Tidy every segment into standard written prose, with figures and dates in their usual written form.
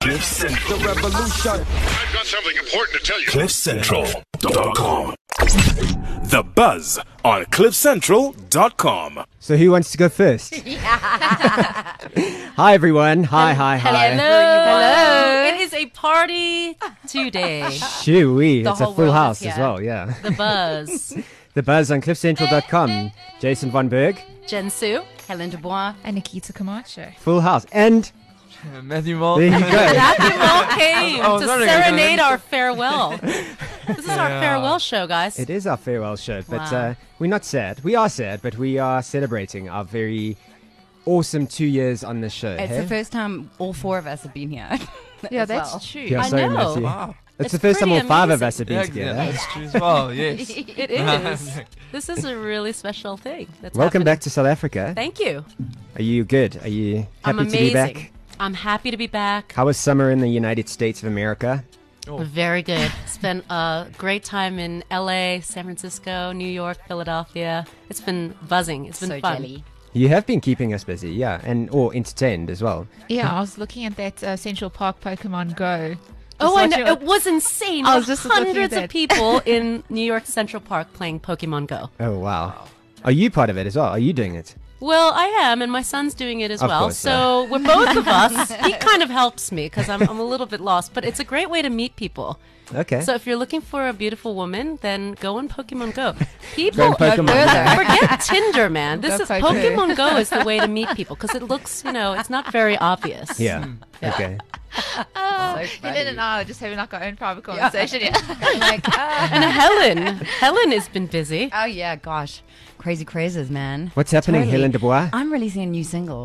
Cliff Central. The revolution. I've got something important to tell you. CliffCentral.com. The Buzz on CliffCentral.com. So who wants to go first? Hi everyone. Hi. Hello. It is a party today. Shoo-wee. The It's a whole full world is house here. as well, yeah. The Buzz. The Buzz on CliffCentral.com. Jason Von Berg. Jen Sue. Helen Dubois. And Nikita Camacho. Full house. And Matthew Mole. there you go. Matthew Mole came I was to wondering, serenade our farewell. This is our farewell show, guys. It is our farewell show, but Wow. we're not sad. We are sad, but we are celebrating our very awesome 2 years on this show. It's hey? the first time all four of us have been here. Yeah, as that's well. true. Yeah, I sorry, know. Matthew. Wow. It's the It's first time all pretty five of amazing. us have been Yeah, together. that's true as well, yes. It is. This is a really special thing. That's Welcome happening. back to South Africa. Thank you. Are you good? Are you I'm happy to be amazing. back? I'm happy to be back. How was summer in the United States of America? Very good. Spent a great time in LA, San Francisco, New York, Philadelphia. It's been buzzing. It's been So fun. jelly. You have been keeping us busy, yeah, or entertained as well. Yeah, I was looking at that Central Park Pokemon Go. Oh, I know. watching It was insane. I was just looking at Hundreds of that. people in New York Central Park playing Pokemon Go. Oh wow. Are you part of it as well? Are you doing it? Well, I am, and my son's doing it as Of well. course, So we're both of us. He kind of helps me because I'm a little bit lost, but it's a great way to meet people. Okay. So if you're looking for a beautiful woman, then go on Pokemon Go. People, Go on Pokemon Go. forget Tinder, man. This Go is Pokemon. Pokemon Go is the way to meet people because it looks, it's not very obvious. Yeah. Okay. Helen and I are just having like our own private conversation. Yeah. And Helen has been busy. Oh yeah, gosh, crazy crazes, man. What's happening, Totally. Helen Dubois? I'm releasing a new single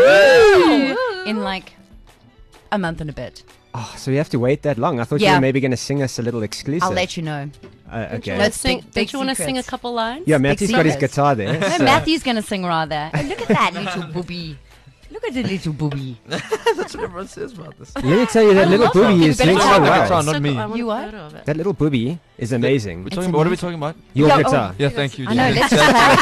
in like a month and a bit. Oh, so you have to wait that long. I thought you Yeah. were maybe going to sing us a little exclusive. I'll let you know. Okay. Let's Sing, big don't you want to sing a secrets. couple lines? Yeah, Matthew's got his secrets. guitar there. No, so- Matthew's gonna sing rather. Oh, look at that little booby. Look at the little booby. That's what everyone says about this. Let me tell you, that little love it. booby You is better doing talk so about well. it. Not So me. cool. I want You a what? photo of it. That little booby is amazing. We're It's talking about, what are we amazing. talking about? Your Yeah, guitar. Yeah, thank you. I know. Jen. Let's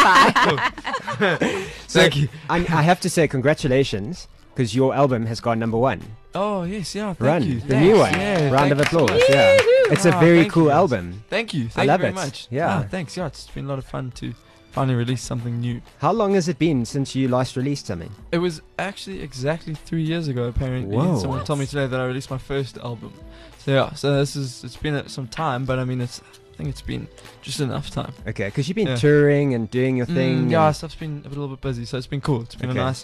just clarify. Thank you. I have to say congratulations because your album has gone number one. Oh, yes, yeah, thank Run, you. the new one. Yeah, Round of thank you. applause. Yeah, it's a Ah, very thank cool you. album. Thank you. Thank love you it. very much. Yeah. Ah, thanks. Yeah, it's been a lot of fun to finally release something new. How long has it been since you last released something? It was actually exactly 3 years ago, apparently. Whoa. Someone told me today that I released my first album. So yeah, it's been some time, but I mean, I think it's been just enough time. Okay, because you've been Yeah. touring and doing your thing. Yeah, and- stuff's been a little bit busy, so it's been cool. It's been Okay. a nice.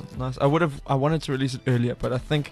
I wanted to release it earlier, but I think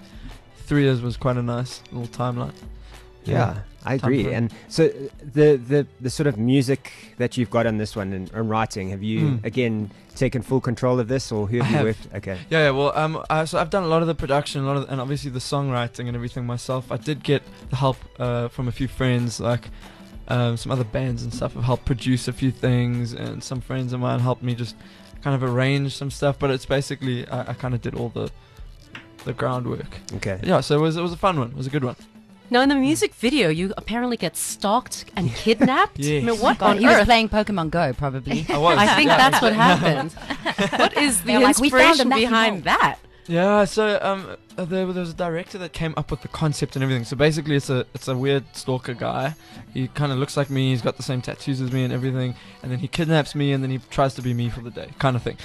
3 years was quite a nice little timeline. Yeah, I Time agree. frame. And so the sort of music that you've got on this one and writing, have you again taken full control of this, or who have I you have. worked? Okay. Yeah, well, so I've done a lot of the production, and obviously the songwriting and everything myself. I did get the help from a few friends, like some other bands and stuff have helped produce a few things, and some friends of mine helped me just kind of arrange some stuff. But it's basically I kind of did all the groundwork. Okay. Yeah, so it was a fun one. It was a good one. Now, in the music video, you apparently get stalked and kidnapped. Yes. I mean, what God, on he was earth? playing Pokemon Go, probably. I was. I think yeah. that's what happened. What is the They're like, "We found a inspiration Matthew behind Mole." that? Yeah, so there was a director that came up with the concept and everything. So basically, it's a weird stalker guy. He kind of looks like me. He's got the same tattoos as me and everything. And then he kidnaps me, and then he tries to be me for the day, kind of thing.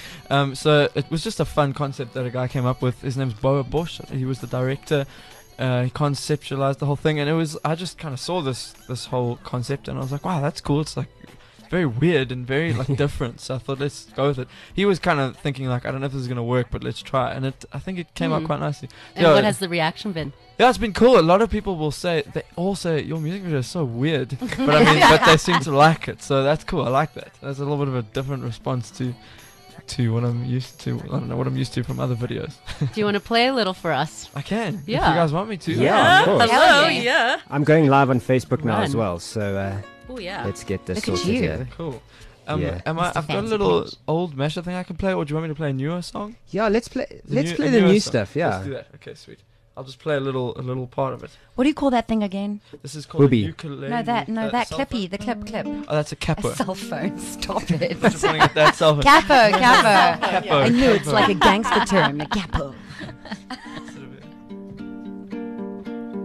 So it was just a fun concept that a guy came up with. His name's Boa Bosch. He was the director. He conceptualized the whole thing, and I just kind of saw this whole concept, and I was like, wow, that's cool. It's like very weird and very like different. So I thought, let's go with it. He was kind of thinking like, I don't know if this is gonna work, but let's try. And I think it came out quite nicely. And Yeah, what has the reaction been? yeah, it's been cool. A lot of people will say, they all say your music video is so weird, but I mean, but they seem to like it. So that's cool. I like that. That's a little bit of a different response to what I'm used to. I don't know what I'm used to from other videos. Do you want to play a little for us? I can. If you Yeah. guys want me to. Yeah, of course. Hello, yeah. yeah. I'm going live on Facebook now Run. as well, so Oh, yeah. let's get this Look at sorted you. here. Cool. Yeah. I've got a fancy little page. old mashup thing I can play, or do you want me to play a newer song? Yeah, let's play. Let's play a the newer new song. stuff. Yeah. Let's do that. Okay, sweet. I'll just play a little part of it. What do you call that thing again? This is called Booby. a ukulele. No, that cell clippy, phone. the clip. Oh, that's a capo. A cell phone. Stop it. You're pointing at that cell phone. Capo. Capo. I knew it's Capo. like a gangster term. A capo.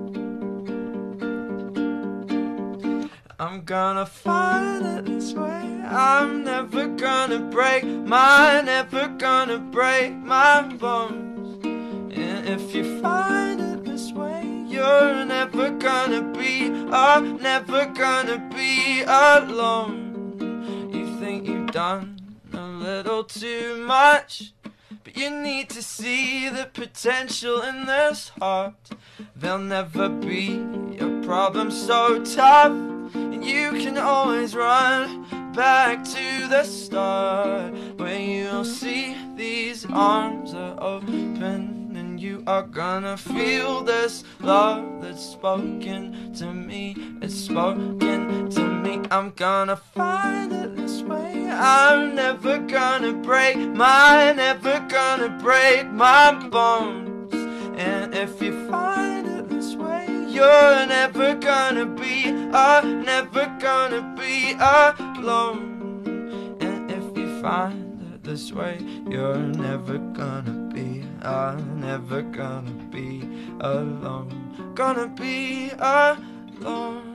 I'm gonna find it this way. I'm never gonna break my, never gonna break my bones. And if you find it this way, you're never gonna be, never gonna be alone. You think you've done a little too much, but you need to see the potential in this heart. There'll never be a problem so tough, and you can always run back to the start, where you'll see these arms are open, and you are gonna feel this love that's spoken to me. It's spoken to me. I'm gonna find it this way. I'm never gonna break my, never gonna break my bones. And if you find it this way, you're never gonna be, never gonna be alone. And if you find it this way, you're never gonna be, never gonna be alone. Gonna be alone.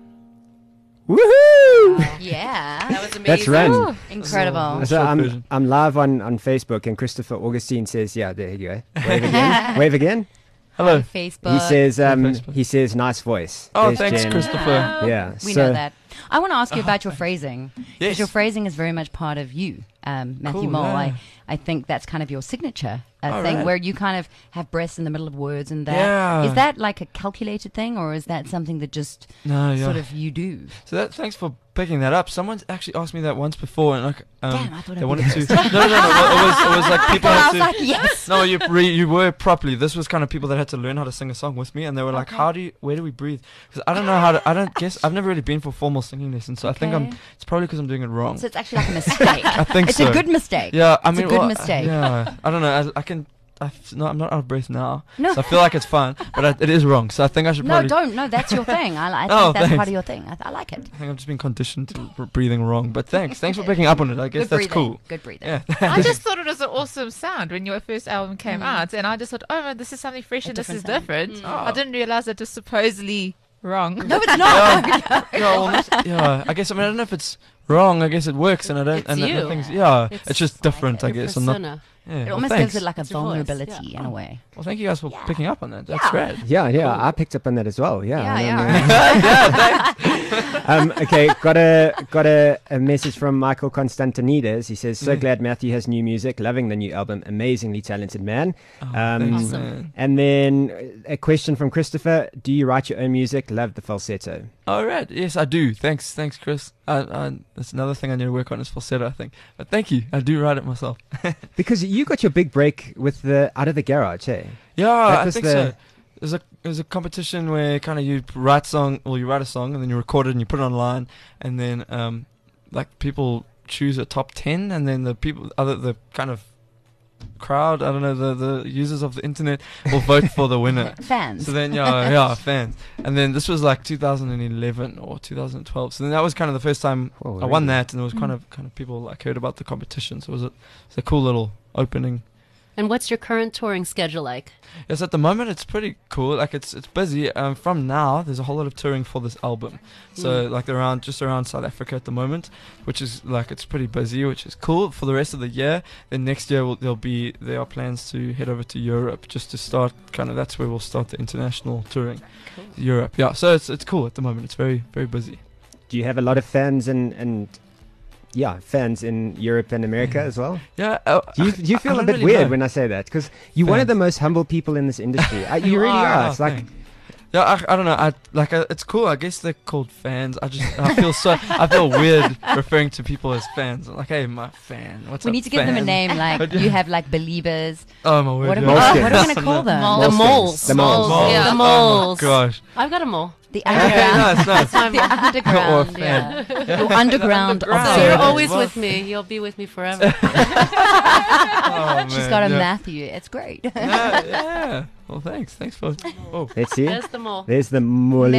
Woohoo! Yeah. That was amazing. That's Ren. Ooh, incredible. So I'm live on Facebook, and Christopher Augustine says, yeah, there you go. Wave again. Wave again. Hello. Facebook. He says, Facebook. he says, nice voice. Oh, There's thanks, Jen. Christopher. Yeah. We so, know that. I want to ask you about your phrasing. 'Cause Yes. your phrasing is very much part of you, Matthew Cool, Mole. yeah. I think that's kind of your signature All thing, right. where you kind of have breaths in the middle of words and that. Yeah. Is that like a calculated thing, or is that something that just No, yeah. sort of you do? So thanks for picking that up. Someone's actually asked me that once before, and like, Damn, I thought they I'd wanted be to. No, it was like people I had was to. like, yes. No, you were properly. This was kind of people that had to learn how to sing a song with me, and they were like, Okay. where do we breathe? Because I don't know how to. I don't guess. I've never really been for formal singing lessons, so I think Okay. it's probably because I'm doing it wrong. So it's actually like a mistake. I think it's so. a good mistake. Yeah, I It's mean, a good well, mistake. Yeah, I don't know. I'm not out of breath now, No. so I feel like it's fine, but it is wrong. So I think I should No, probably. don't. No, that's your thing. I think Oh, that's thanks. part of your thing. I like it. I think I've just been conditioned to breathing wrong. But thanks for picking up on it. I guess Good that's breathing. cool. Good breathing. Yeah. I just thought it was an awesome sound when your first album came out, and I just thought, oh man, this is something fresh A and this is different sound. different. I didn't realize it was supposedly wrong. No, it's not. Yeah, I guess I don't know if it's wrong. I guess it works, and I don't. It's and you. things, yeah, It's it's just different. I Your guess. I'm not. persona. Yeah, It well, almost thanks. gives it like a It's your voice, vulnerability yeah. in a way. Well, thank you guys for picking up on that. That's rad. yeah, I picked up on that as well. Yeah. Yeah, Okay, got a message from Michael Constantinides. He says, so glad Matthew has new music, loving the new album, amazingly talented man. Thanks, Awesome. man. And then a question from Christopher, do you write your own music? Love the falsetto. All right. Yes, I do. Thanks, Chris. That's another thing I need to work on is falsetto, I think. But thank you. I do write it myself. Because you got your big break with the Out of the Garage, hey? Yeah, That I was think the- so. There's a competition where kind of you write a song and then you record it and you put it online, and then like people choose a top 10, and then the kind of crowd, I don't know, the users of the internet will vote for the winner. Fans. So then yeah, fans. And then this was like 2011 or 2012. So then that was kind of the first time Oh, I won really? that, and it was kind of people like heard about the competition. So it's a cool little opening. And what's your current touring schedule like? Yes, at the moment it's pretty cool. Like it's busy. From now, there's a whole lot of touring for this album. So like just around South Africa at the moment, which is like it's pretty busy, which is cool for the rest of the year. Then next year there are plans to head over to Europe just to start. That's where we'll start the international touring. Cool. Europe, yeah. So it's cool at the moment. It's very very busy. Do you have a lot of fans and fans in Europe and America as well? Yeah. Do you feel a don't bit really weird know. when I say that? Because you're one of the most humble people in this industry. You really are. It's like, Yeah, I don't know. It's cool. I guess they're called fans. I feel weird referring to people as fans. I'm like, hey, my fan. What's We up, need to give them a fan? name. Like you have like believers. Oh my word. What are yeah. we going to call them? The Moleskins. moles. The moles. Yeah. The Oh moles. my gosh. I've got a mole. The Okay, underground. nice. My mole. The underground. Or Yeah. fan. Your underground So Underground. you're observers. always What? with me. You'll be with me forever. Oh, She's man, got a yeah. Matthew. It's great. Yeah. Well, thanks. Thanks for. Oh. let's see. There's the mole. There's the molly.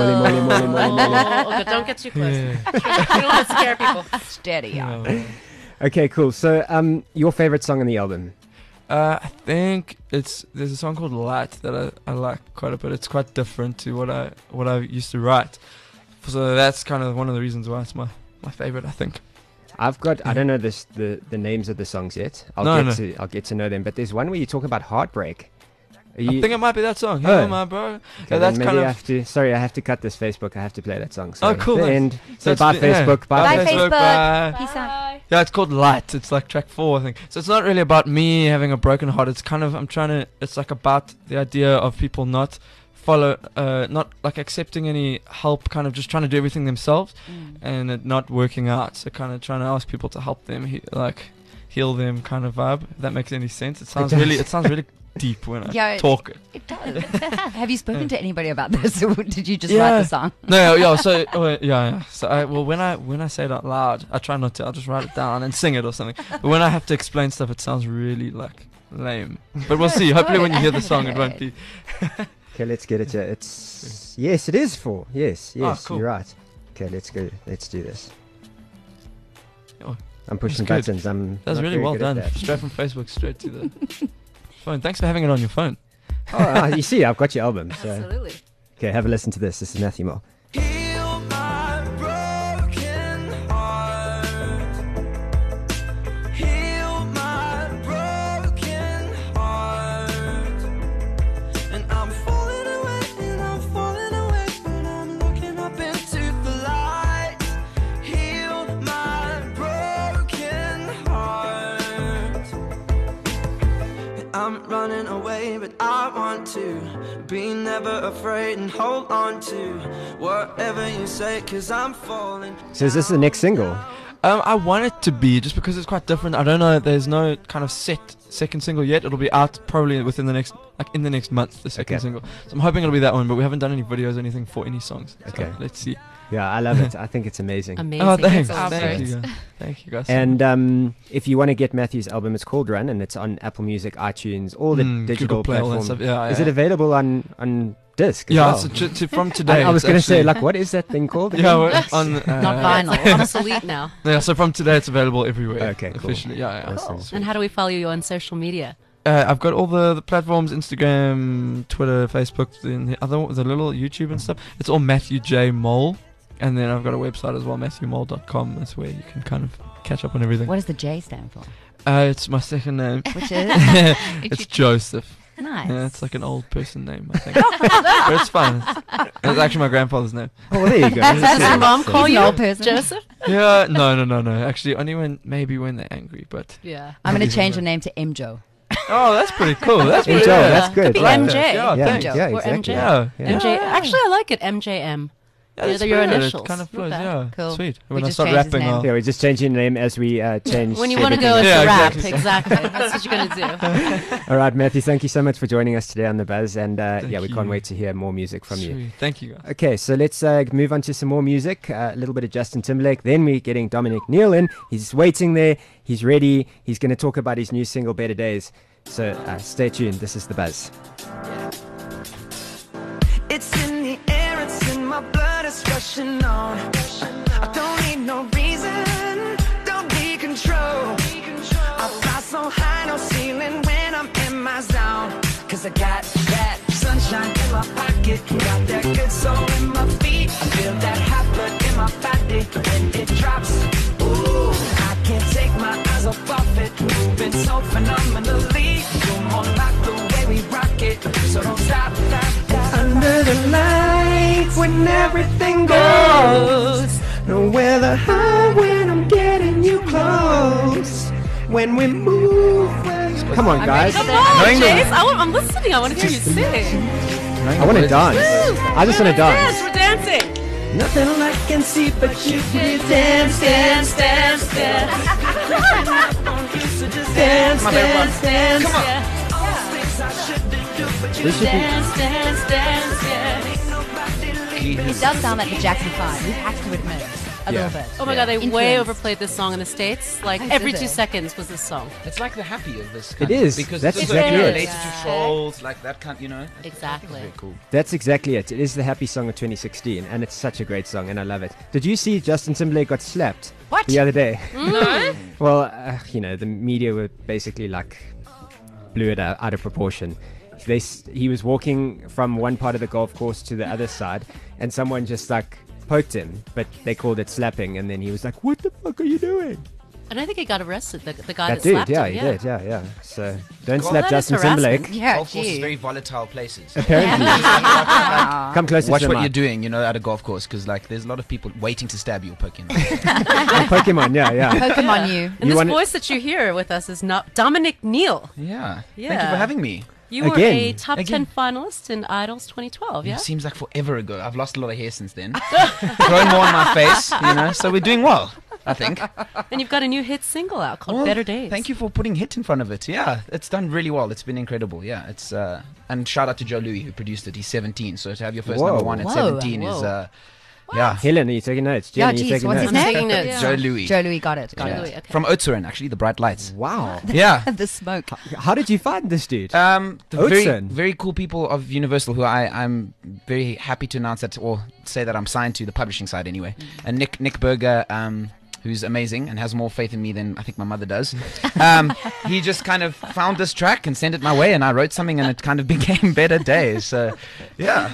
Oh, okay, don't get too close. Yeah. We don't want to scare people. Steady. Yeah. Yeah. Okay, cool. So, your favorite song on the album? I think there's a song called Light that I like quite a bit. It's quite different to what I used to write. So that's kind of one of the reasons why it's my favorite, I think. I've got I don't know the names of the songs yet. I'll get to know them. But there's one where you talk about heartbreak. I think it might be that song. Oh. Hey, my bro. Okay, Yeah, that's maybe kind I of. have to. Sorry, I have to cut this Facebook. I have to play that song. Sorry. Oh, cool. The Nice. end. So That's bye the- yeah. Facebook. Bye. Bye, Facebook. Facebook. Bye. Peace out. Yeah, it's called Light. It's like track 4, I think. So it's not really about me having a broken heart. It's kind of it's like about the idea of people not not like accepting any help, kind of just trying to do everything themselves, and it not working out. So kind of trying to ask people to help them, heal them, kind of vibe. If that makes any sense. It sounds really deep when I talk. It does. Have you spoken to anybody about this, or did you just write the song? No, yeah. So yeah. So when I say it out loud, I try not to. I'll just write it down and sing it or something. But when I have to explain stuff, it sounds really like lame. But we'll see. Hopefully, when you hear the song, it won't be. Okay, let's get it. Yes, it is 4. Yes, Cool. you're right. Okay, let's go. Let's do this. Oh, I'm pushing that's good. buttons. That's not really very well good at done. that. Straight from Facebook, straight to the phone. Thanks for having it on your phone. You see, I've got your album. So. Absolutely. Okay, have a listen to this. This is Matthew Moore. Heal my broken heart. Heal my broken heart. And I'm falling away, but I'm looking up into the light. Heal my broken heart. I'm running away, but I want to be never afraid and hold on to whatever you say, 'cause I'm falling. So is this the next single? I want it to be, just because it's quite different. I don't know. There's no kind of set second single yet. It'll be out probably within the next month. The second Okay. single. So I'm hoping it'll be that one. But we haven't done any videos or anything for any songs. So Okay. let's see. Yeah, I love it. I think it's amazing. Amazing. Oh, thanks. That's awesome. Thank you, guys. Thank you, guys. And if you want to get Matthew's album, it's called Run, and it's on Apple Music, iTunes, all the digital Google Play, all that platforms. stuff. Yeah, Is it available on disc? As Yeah, well? so from today. I was it's going to say, actually- like, what is that thing called? Yeah, again? we're on. Not vinyl. Obsolete now. Yeah, so from today it's available everywhere. Okay, cool. Officially, yeah. Awesome. Sweet. And how do we follow you on social media? I've got all the platforms: Instagram, Twitter, Facebook, and the little YouTube and stuff. It's all Matthew J Mole, and then I've got a website as well, MatthewMole.com. That's where you can kind of catch up on everything. What does the J stand for? It's my second name. Which is It's Joseph. nice. Yeah, it's like an old person name, I think. But it's fun. It's actually my grandfather's name. Oh, well, there you go. Does your mom call He's you an old person. Joseph? Yeah, no. Actually, only when they're angry. But Yeah. I'm going to change your name to MJo. oh, that's pretty cool. That's Hey, pretty. Joe, Yeah. that's good. Could be Right. MJ. Yeah, Yeah, thanks. yeah, Or exactly. MJ. Yeah. MJ. Actually, I like it. MJM. Yeah, they're your good. initials. It kind of Not flows, bad. yeah. Cool. Sweet. We When I just start changed his rapping, name. I'll... Yeah, we're just changing the name as we change. When you want to go everything. into Yeah, rap, exactly. exactly. That's what you're going to do. All right, Matthew, thank you so much for joining us today on The Buzz. And Thank we can't you. wait to hear more music from you. Sweet. Thank you, guys. Okay, so let's move on to some more music. A little bit of Justin Timberlake. Then we're getting Dominic Neal in. He's waiting there. He's ready. He's going to talk about his new single, Better Days. So stay tuned. This is The Buzz. It's in the air, it's in my blood, it's rushing on. I don't need no reason, don't need control. I fly so high, no ceiling when I'm in my zone. 'Cause I got that sunshine in my pocket, got that good soul in my feet. I feel that hot blood in my body when it drops. Ooh, I can't take my eyes off it, moving so phenomenally. You're more like the way we rock it, so don't stop. Under the lights when everything goes. Nowhere the high when I'm getting you close. When we move. Come on, guys. Come on, Jace. I'm listening. I want to hear you sing. I want to dance. I just want to dance. We're dancing. Nothing I can see but you. Dance, dance, dance, dance. Dance, dance, dance. Come on. This should be. It does sound like the Jackson 5. We have to admit a Yeah. little bit. Oh my God, they way Influence. overplayed this song in the States. Like Oh, every did 2 they? seconds was this song. It's like the happy of this. It Kind is. because That's it's exactly very it. related to trolls, like that kind. You know. Exactly. Very cool. That's exactly it. It is the happy song of 2016, and it's such a great song, and I love it. Did you see Justin Timberlake got slapped What? the other day? No. Well, the media were basically like blew it out of proportion. He was walking from one part of the golf course to the other side, and someone just like poked him, but they called it slapping, and then he was like, "What the fuck are you doing?" And I think he got arrested. The guy That that dude, slapped yeah, him. he did, yeah. So don't Well, slap that is Justin harassment. Timberlake. Yeah, Golf courses gee. very volatile places. Apparently, come closer Watch to the what mic. you're doing, at a golf course, because like there's a lot of people waiting to stab you or poke you. Pokemon, yeah. Pokemon you. And this wanna- voice that you hear with us is not Dominic Neal. Yeah. Thank you Yeah. for having me. You were Again. a top Again. 10 finalist in Idols 2012, yeah? It seems like forever ago. I've lost a lot of hair since then. Grown more on my face, so we're doing well, I think. And you've got a new hit single out called Better Days. Thank you for putting hit in front of it. Yeah, it's done really well. It's been incredible. Yeah, it's and shout out to Joe Louis who produced it. He's 17, so to have your first Whoa. number one at Whoa. 17 is yeah. Helen, are you taking notes? Yeah, Jen, are you geez, taking what's notes? his I'm name? taking notes. Yeah. Joe Louis. Joe Louis got it. Yeah. Louis, okay. From Oudtshoorn, actually, the Bright Lights. Wow. Yeah. The smoke. How did you find this dude? The very, Oudtshoorn. very cool people of Universal who I'm very happy to announce that, or say that I'm signed to the publishing side anyway. And Nick Berger, who's amazing and has more faith in me than I think my mother does. He just kind of found this track and sent it my way, and I wrote something, and it kind of became Better Days. So, yeah.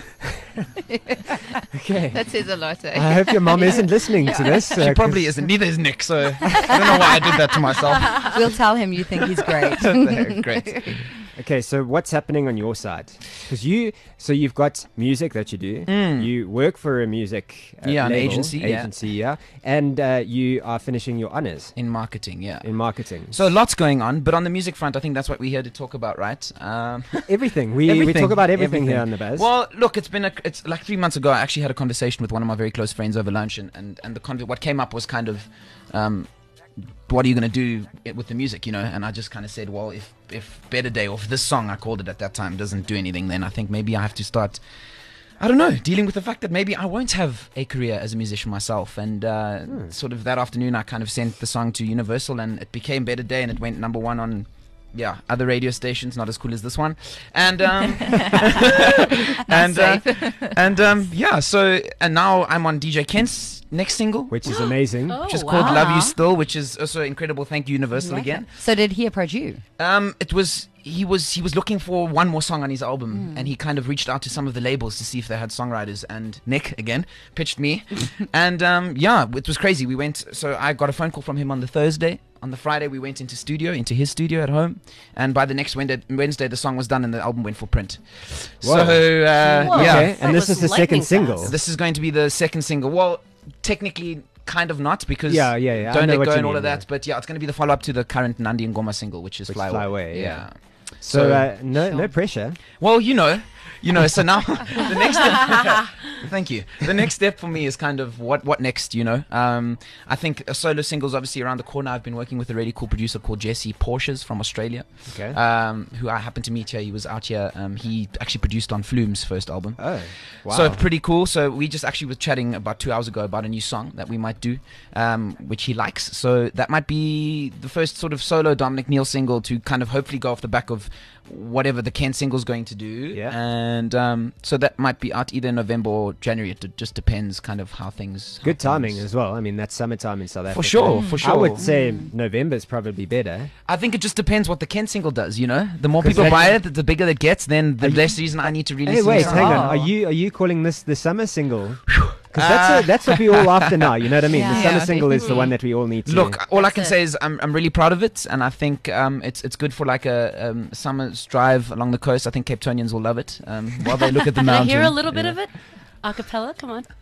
Okay. That says a lot. Eh? I hope your mom isn't listening to this. She probably isn't. Neither is Nick, so I don't know why I did that to myself. We'll tell him you think he's great. Great. Okay, so what's happening on your side? Because you've got music that you do. You work for a music Yeah, an label, agency, yeah. yeah, and you are finishing your honors In marketing, yeah. in marketing. So lots going on, but on the music front, I think that's what we're here to talk about, right? everything we Everything, talk about everything here on the Buzz. Well, look, it's like 3 months ago. I actually had a conversation with one of my very close friends over lunch, and what came up was kind of, what are you going to do with the music, And I just kind of said, well, if Better Day, or if this song, I called it at that time, doesn't do anything, then I think maybe I have to start, I don't know, dealing with the fact that maybe I won't have a career as a musician myself. And sort of that afternoon, I kind of sent the song to Universal, and it became Better Day, and it went number one on other radio stations, not as cool as this one, and and now I'm on DJ Kent's next single, which is amazing. which is called Love You Still, which is also incredible. Thank you, Universal, again. So did he approach you? He was looking for one more song on his album, and he kind of reached out to some of the labels to see if they had songwriters, and Nick again pitched me, and it was crazy. So I got a phone call from him on the Thursday. On the Friday, we went into his studio at home, and by the next Wednesday, the song was done and the album went for print. Whoa. So Okay, That and this was is the second lightning single. fast. this is going to be the second single. Well, technically, kind of not, because Yeah. I Don't know Let what Go you and all mean, of that. But yeah, it's going to be the follow-up to the current Nandi and Ngoma single, which is Which Fly Fly Away. Away, yeah. Yeah. So no Sure. pressure. Well, so now the next step, thank you. The next step for me is kind of what next, I think a solo single's obviously around the corner. I've been working with a really cool producer called Jesse Porsches from Australia, Okay. who I happened to meet here. He was out here. He actually produced on Flume's first album. Oh, wow. So pretty cool. So we just actually were chatting about 2 hours ago about a new song that we might do, which he likes. So that might be the first sort of solo Dominic Neal single to kind of hopefully go off the back of whatever the Ken single's going to do. Yeah. And so that might be out either November or January. It just depends kind of how things... Good timing as well. I mean, that's summertime in South Africa. For sure. I would say November's probably better. I think it just depends what the Ken single does, The more 'Cause people that- buy it, the bigger it gets, then the Are you- less reason I need to release Hey, the wait, song. hang on. Oh. Are you calling this the summer single? Because that's what we all after now. You know what I mean? The Yeah. summer Yeah. single is the one that we all need to. Look, all I can That's say is I'm really proud of it, and I think it's good for like a summer's drive along the coast. I think Cape Townians will love it while they look at the Can I mountain. hear a little bit of it? A cappella, come on.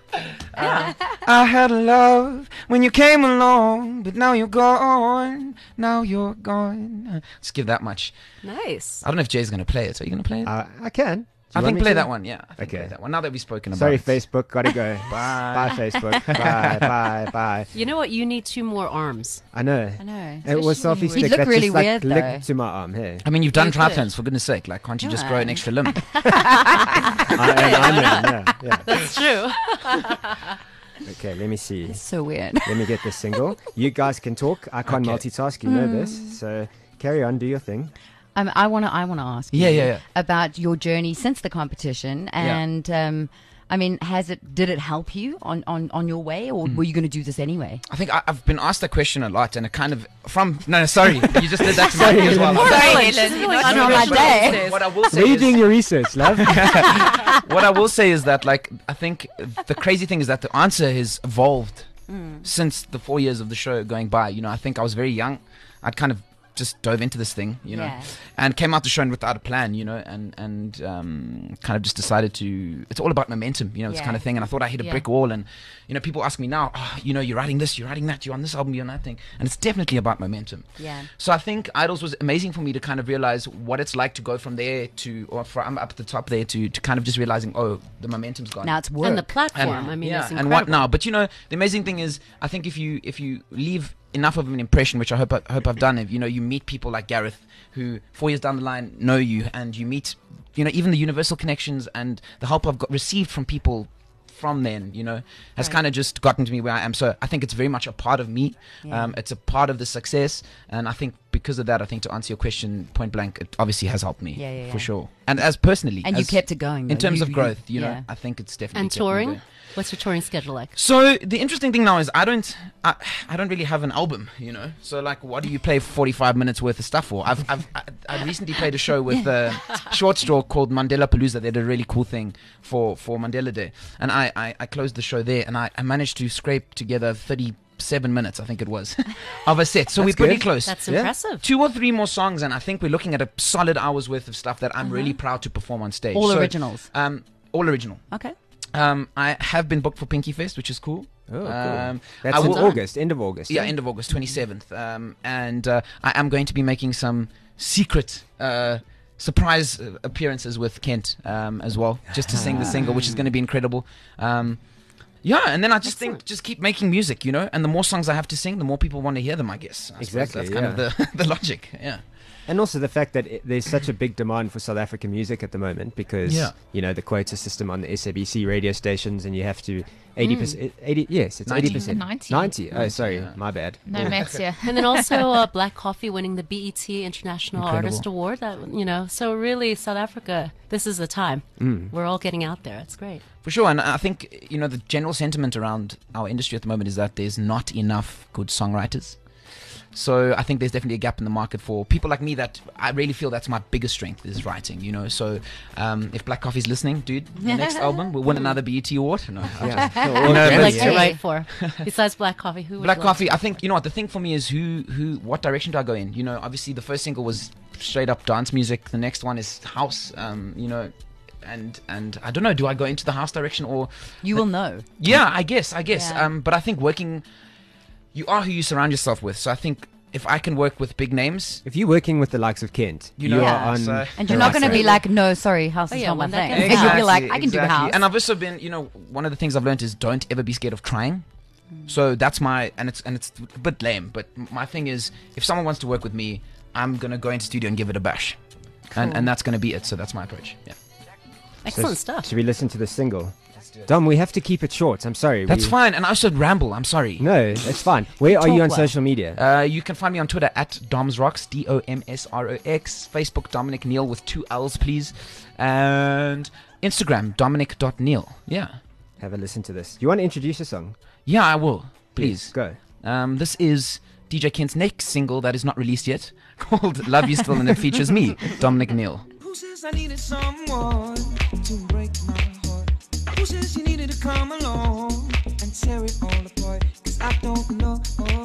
I had love when you came along, but now you're gone. Now you're gone. Let's give that much. Nice. I don't know if Jay's going to play it. Are you going to play it? I can. Do I you want think me play to? that one. Yeah. I think Okay. play that one. Now that we've spoken about Sorry, it. Facebook. Gotta go. Bye. Bye, Facebook. Bye. You know what? You need 2 more arms. I know. I know. It was Especially selfie when you- stick. He'd look That really just, like, weird, linked though. to my arm. Hey. I mean, you've done You could. triathlons, for goodness sake. Like, can't you just grow an Come extra limb? Yeah. That's true. Okay, let me see. It's so weird. Let me get this single. You guys can talk. I can't Okay. multitask. You know this. So carry on. Do your thing. I want to ask you Yeah. about your journey since the competition, and I mean, did it help you on your way, or were you going to do this anyway? I think I've been asked that question a lot, and it kind of sorry, you just did that to me as well. On my day. What I will say Where are you is, doing your research, love? what I will say is that, like, I think the crazy thing is that the answer has evolved since the 4 years of the show going by. You know, I think I was very young. I'd kind of just dove into this thing, you know, Yeah. and came out the show without a plan, you know, and kind of just decided to. It's all about momentum, you know, this Yeah. kind of thing. And I thought I hit a Yeah. brick wall, and you know, people ask me now, you know, you're writing this, you're writing that, you're on this album, you're on that thing, and it's definitely about momentum. Yeah. So I think Idols was amazing for me to kind of realize what it's like to go from there to, or from up at the top there to kind of just realizing, oh, the momentum's gone. Now it's work. And the platform, I mean, it's and incredible. what now? But you know, the amazing thing is, I think if you leave enough of an impression, which I hope I've done, if you know, you meet people like Gareth, who 4 years down the line know you, and you meet, you know, even the universal connections and the help I've received from people from then, you know, has Right. kind of just gotten to me where I am. So I think it's very much a part of me. Yeah. It's a part of the success, and I think because of that, I think to answer your question point blank, it obviously has helped me Yeah. for sure. And as personally, And you as- kept it going. in though. terms You- of growth, you know, yeah. I think it's definitely And kept me touring? going. What's your touring schedule like? So the interesting thing now is I don't really have an album, you know. So like, what do you play 45 minutes worth of stuff for? I recently played a show with Short Straw called Mandela Palooza. They did a really cool thing for Mandela Day, and I closed the show there, and I managed to scrape together 37 minutes, I think it was, of a set. So we're pretty good. close. That's Yeah. impressive. 2 or 3 more songs, and I think we're looking at a solid hour's worth of stuff that I'm really proud to perform on stage. All So, originals. all original. Okay. I have been booked for Pinky Fest, which is cool. Oh, cool. I That's in will- August, end of August. Yeah, end of August, 27th. And I am going to be making some secret surprise appearances with Kent as well, just to sing the single, which is going to be incredible. Yeah, and then I just think, just keep making music, you know, and the more songs I have to sing, the more people want to hear them, I guess. I suppose Exactly, That's kind of the logic, yeah. And also the fact that there's such a big demand for South African music at the moment because, Yeah. you know, the quota system on the SABC radio stations, and you have to 80%, 80, yes, it's 90. 80%. 90. 90. Oh, sorry, yeah. my bad. No maths, yeah. And then also Black Coffee winning the BET International Incredible. Artist Award. That, you know, so really South Africa, this is the time. We're all getting out there. It's great. For sure, and I think, you know, the general sentiment around our industry at the moment is that there's not enough good songwriters. So I think there's definitely a gap in the market for people like me that I really feel that's my biggest strength is writing, you know. So if Black Coffee's listening, dude, the next album will win another BET award. No, Yeah. No, Who would you but- like to Hey. write for? Besides Black Coffee, who would Black you like Coffee, I think, you know what, the thing for me is what direction do I go in? You know, obviously the first single was straight up dance music. The next one is house, you know, and I don't know, do I go into the house direction or... You will know. Yeah, I guess. Yeah. But I think you are who you surround yourself with. So I think if I can work with big names, If you're working with the likes of Kent, You you, know, are on. so- And the you're not right going to side. be like, no, sorry, house Oh, is yeah, not my when that thing. gets You'll be like, I can do exactly. house. And I've also been, you know, one of the things I've learned is don't ever be scared of trying. So that's and it's a bit lame, but my thing is, if someone wants to work with me, I'm gonna go into studio and give it a bash, and that's gonna be it. So that's my approach. Yeah, Excellent So, stuff. Should we listen to the single? Dom, we have to keep it short. I'm sorry. that's fine. And I should ramble. I'm sorry. No, it's fine. Where are you Talk on well. social media? You can find me on Twitter at DomsRocks, DOMSROX. Facebook Dominic Neil with 2 L's, please, and Instagram Dominic.Neil. Yeah, Have a listen to this. You want to introduce the song? yeah, I will. Please. Go. This is DJ Kent's next single that is not released yet, called Love You Still, and it features me, Dominic Neil. Who says I needed someone to break my heart? Who says you needed to come along and tear it all apart? Cause I don't know,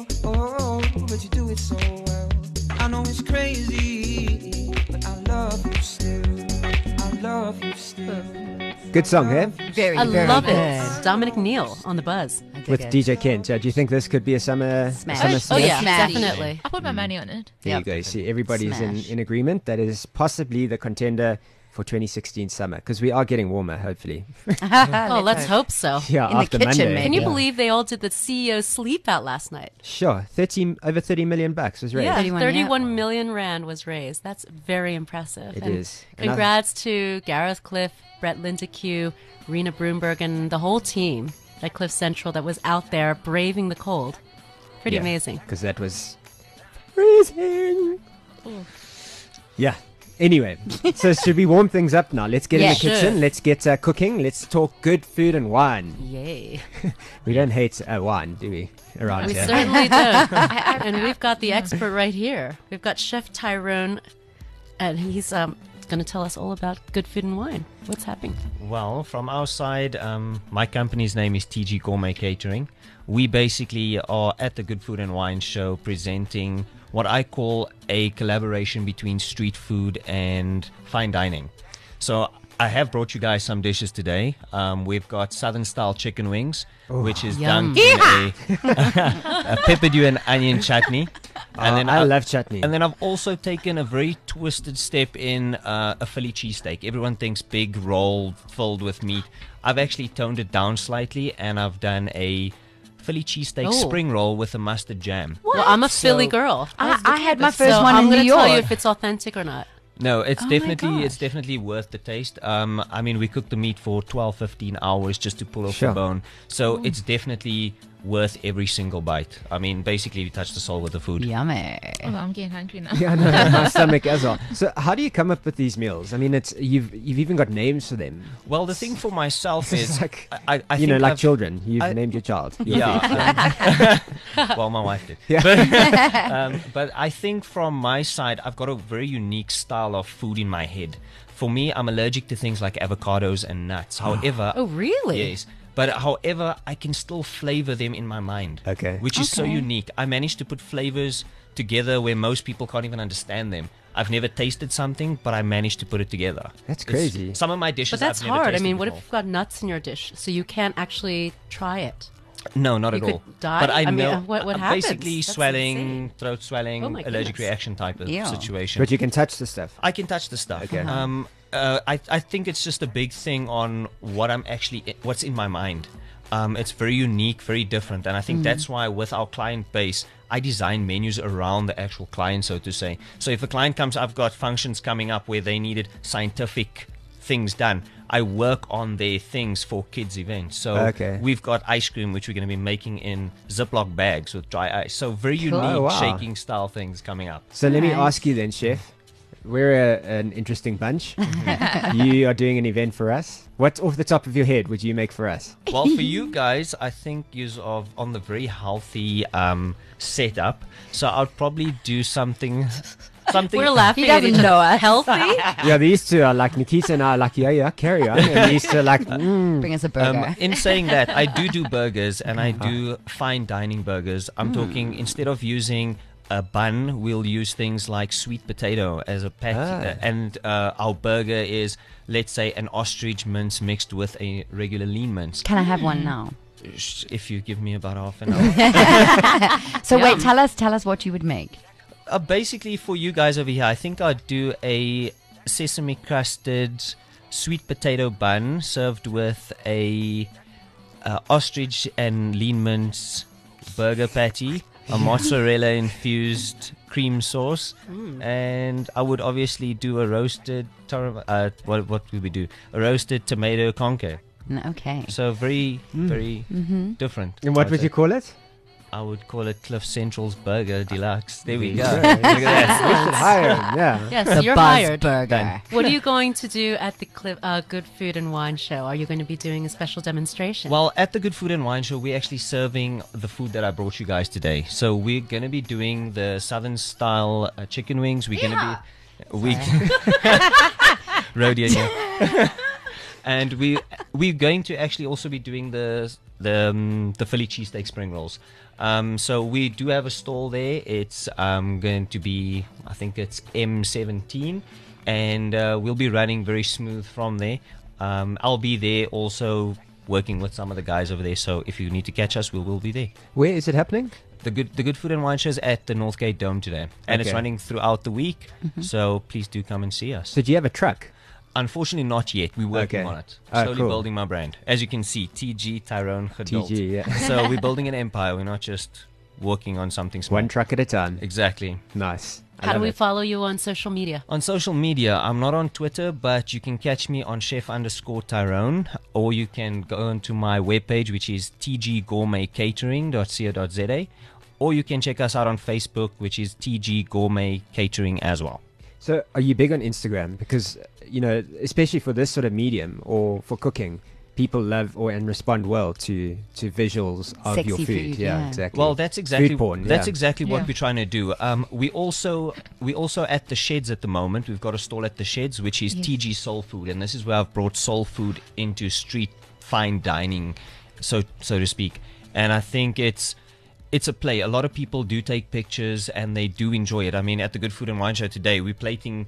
but you do it so well. I know it's crazy, but I love you still. I love you still. Good song, eh? Very, I very love good. it. Dominic Neil on the buzz. I dig With it. DJ Kent. Do you think this could be a summer Smash. summer Oh, smash? yeah, Smash. definitely. I put my money on it. There Yep. you go. See, everybody's Smash. in agreement. That is possibly the contender for 2016 summer because we are getting warmer, hopefully. Oh, let's hope so. Yeah, In the after kitchen, Monday. maybe. Can you yeah. believe they all did the CEO sleep out last night? Sure, over 30 million bucks was raised. Yeah, 31, 31 million rand was raised. That's very impressive. It and is. And Congrats to Gareth Cliff, Brett Lindeque, Rena Broomberg, and the whole team at Cliff Central that was out there braving the cold. Pretty amazing. Because that was freezing. Yeah. Anyway, so should we warm things up now? Let's get in Yeah. the kitchen. Sure. Let's get cooking. Let's talk good food and wine. Yay. We don't hate wine, do we? Around We here. certainly don't. And we've got the expert right here. We've got Chef Tyrone, and he's going to tell us all about good food and wine. What's happening? Well, from our side, my company's name is TG Gourmet Catering. We basically are at the Good Food and Wine Show presenting what I call a collaboration between street food and fine dining. So I have brought you guys some dishes today. We've got Southern style chicken wings, which is Yum. done in a pepper dew and onion chutney. And I love chutney. And then I've also taken a very twisted step in a Philly cheesesteak. Everyone thinks big roll filled with meat. I've actually toned it down slightly, and I've done a Philly cheesesteak Oh. spring roll with a mustard jam. Well, I'm a Philly girl. I had my So first one I'm in New gonna tell you York. if it's authentic or not. No, it's Oh my definitely worth the taste. I mean, we cook the meat for 12, 15 hours just to pull off Sure. the bone. So it's definitely worth every single bite. I mean, basically, you touch the soul with the food. Yummy. Oh, I'm getting hungry now. Yeah, no, my stomach as well. So, how do you come up with these meals? I mean, it's you've even got names for them. Well, the thing for myself It's is, like I you think know, like I've- children. You've I- named your child. Your Yeah. Well, my wife did. Yeah. But I think from my side, I've got a very unique style of food in my head. For me, I'm allergic to things like avocados and nuts. However, Oh, really? yes. But however, I can still flavor them in my mind. Okay. Which is so Okay. unique. I managed to put flavors together where most people can't even understand them. I've never tasted something, but I managed to put it together. That's It's- crazy. some of my dishes But that's I've never hard. I tasted mean, what if before. you've got nuts in your dish, so you can't actually try it? No, not You at could all. die? But I I mean, know what happens? basically That's swelling, insane. throat swelling, Oh my allergic goodness. reaction type of Ew. situation. But you can touch the stuff. I can touch the stuff. Okay. I think it's just a big thing on what's in my mind. It's very unique, very different, and I think that's why with our client base, I design menus around the actual client, so to say. So if a client comes, I've got functions coming up where they needed scientific things done. I work on their things for kids events. So Okay. we've got ice cream, which we're going to be making in Ziploc bags with dry ice. So very Cool. unique Oh, wow. shaking style things coming up. So let me Nice. ask you then, Chef. We're an interesting bunch. You are doing an event for us. What off the top of your head would you make for us? Well, for you guys, I think you're on the very healthy setup. So I'd probably do something. We're laughing He at each doesn't other. know us. Healthy? Yeah, these two are like Nikita and I are like, yeah, carry on. And these two are like, Bring us a burger. In saying that, I do burgers, and I do fine dining burgers. I'm talking, instead of using a bun, we'll use things like sweet potato as a patty, and our burger is, let's say, an ostrich mince mixed with a regular lean mince. Can I have one now? If you give me about half an hour. So wait, Yum. tell us what you would make. Basically, for you guys over here, I think I'd do a sesame crusted sweet potato bun served with a ostrich and lean mince burger patty, a mozzarella infused cream sauce, and I would obviously do a roasted what would we do? A roasted tomato conque. Okay. So very different. and what would you call it? I would call it Cliff Central's Burger Deluxe. There we go. Yeah. Look at that. We should hire him, yeah. Yes, The you're Buzz hired. Burger. What are you going to do at the Good Food and Wine Show? Are you going to be doing a special demonstration? Well, at the Good Food and Wine Show, we're actually serving the food that I brought you guys today. So we're going to be doing the Southern style chicken wings. We're going to be rodeo. Yeah. And we're going to actually also be doing the Philly cheesesteak spring rolls. So we do have a stall there. It's going to be, I think it's M17, and we'll be running very smooth from there. I'll be there also working with some of the guys over there. So if you need to catch us, we'll be there. Where is it happening? The Good Food and Wine Show is at the Northgate Dome today, and it's Okay. running throughout the week. So please do come and see us. So do you have a truck? Unfortunately, not yet. We're working Okay. on it. Ah, Slowly cool. building my brand. As you can see, TG Tyrone Geduld. TG, yeah. So we're building an empire. We're not just working on something small. One truck at a time. Exactly. Nice. I How do love we it. follow you on social media? On social media, I'm not on Twitter, but you can catch me on chef_Tyrone, or you can go onto my webpage, which is tggourmetcatering.co.za, or you can check us out on Facebook, which is TG Gourmet Catering as well. So, are you big on Instagram? Because, especially for this sort of medium or for cooking, people love and respond well to visuals of Sexy your food. food, yeah. Exactly. Well, that's exactly food porn. that's yeah. exactly what Yeah. we're trying to do. We also at the Sheds at the moment. We've got a stall at the Sheds, which is TG Soul Food, and this is where I've brought soul food into street fine dining, so to speak. And I think it's a play. A lot of people do take pictures and they do enjoy it. I mean, at the Good Food and Wine Show today, we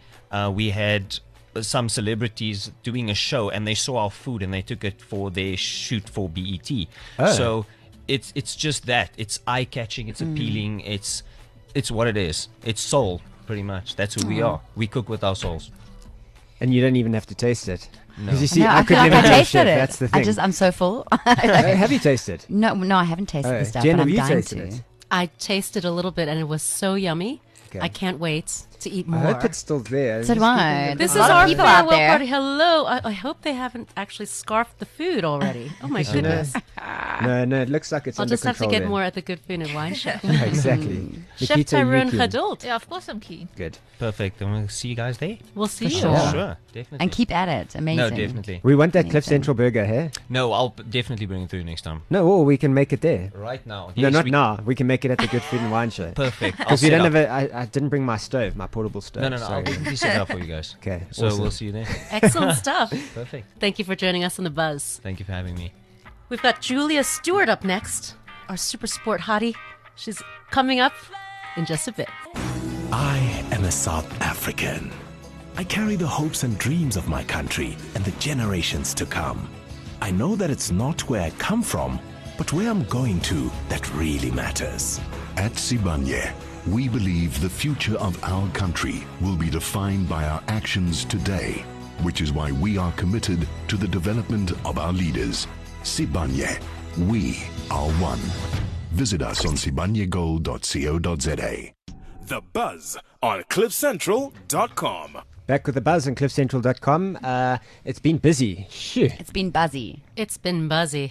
had some celebrities doing a show and they saw our food and they took it for their shoot for BET. Oh. So it's just that. It's eye-catching, it's appealing, it's what it is. It's soul, pretty much. That's who we are. We cook with our souls. And you don't even have to taste it. No. 'Cause you see, No, I I could feel like never I be a tasted chef. it. That's the thing. I'm so full. Have you tasted? No, I haven't tasted Oh, the stuff, Jen, but have I'm you dying tasted to. it? I tasted a little bit and it was so yummy. Okay. I can't wait to eat I more. hope it's still there. So do I. This A is lot of our people out farewell there. party. Hello. I hope they haven't actually scarfed the food already. Oh my goodness. No, it looks like it's I'll under just have to control get then. more at the Good Food and Wine Show. Exactly. Chef Nikita, you Tyrone keen? Hadult. Yeah, of course I'm keen. Good. Perfect. And we'll see you guys there. We'll see For you. sure. Yeah. Sure, definitely. And keep at it. Amazing. No, definitely. We want that Cliff Amazing. Central burger here. No, I'll definitely bring it through next time. No, or we can make it there. Right now. No, Yes, not we- now. We can make it at the Good Food and Wine Show. Perfect. I'll Because we set don't up. have I didn't bring my stove, my portable stove. No. I'll sorry. definitely set it up for you guys. Okay, So awesome. we'll see you there. Excellent stuff. Perfect. Thank you for joining us on The Buzz. Thank you for having me. We've got Julia Stewart up next, our super sport hottie. She's coming up in just a bit. I am a South African. I carry the hopes and dreams of my country and the generations to come. I know that it's not where I come from, but where I'm going to that really matters. At Sibanye, we believe the future of our country will be defined by our actions today, which is why we are committed to the development of our leaders. Sibanye, we are one. Visit us on sibanyegold.co.za. The Buzz on CliffCentral.com. Back with the buzz on cliffcentral.com. It's been busy. Shoo. It's been buzzy. It's been buzzy.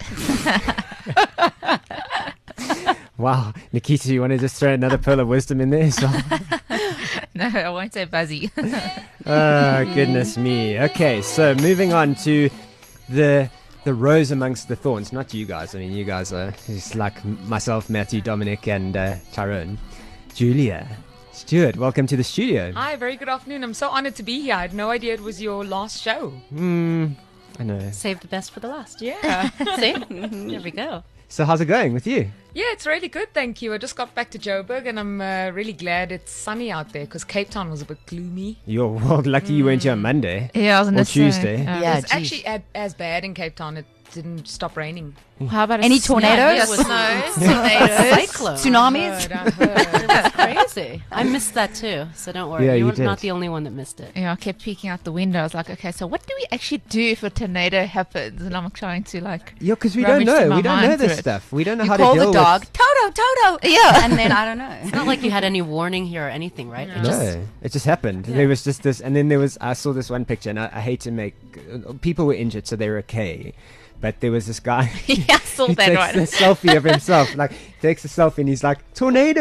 Wow. Nikita, you want to just throw another pearl of wisdom in there as well? No, I won't say buzzy. Oh, goodness me. Okay, so moving on to the rose amongst the thorns. Not you guys. I mean, you guys are just like myself, Matthew, Dominic, and Tyrone. Julia Stewart, welcome to the studio. Hi, very good afternoon. I'm so honored to be here. I had no idea it was your last show. I know. Save the best for the last. Yeah. See? There we go. So how's it going with you? Yeah, it's really good, thank you. I just got back to Joburg and I'm really glad it's sunny out there because Cape Town was a bit gloomy. You're well, lucky you weren't here on Monday. Yeah, I was or gonna say, Tuesday. Yeah, It's geez. actually as bad in Cape Town. It didn't stop raining. How about Any a snow? tornadoes? Yeah, snow, tornadoes. Cyclone. Tsunamis? I heard. That's crazy. I missed that too, so don't worry. Yeah, you You're did. not the only one that missed it. Yeah, I kept peeking out the window. I was like, okay, so what do we actually do if a tornado happens? And I'm trying to like. Yeah, because we don't rummage through know. my We don't know mind this through it. stuff. We don't know You how call to deal the dog, with. Toto, yeah, and then I don't know. It's not like you had any warning here or anything, right? It No, just, it just happened. There was just this, and then I saw this one picture, and I hate to make, people were injured, so they were okay. But there was this guy, Yeah, I saw he that takes one. a selfie of himself, like, takes a selfie, and he's like, tornado!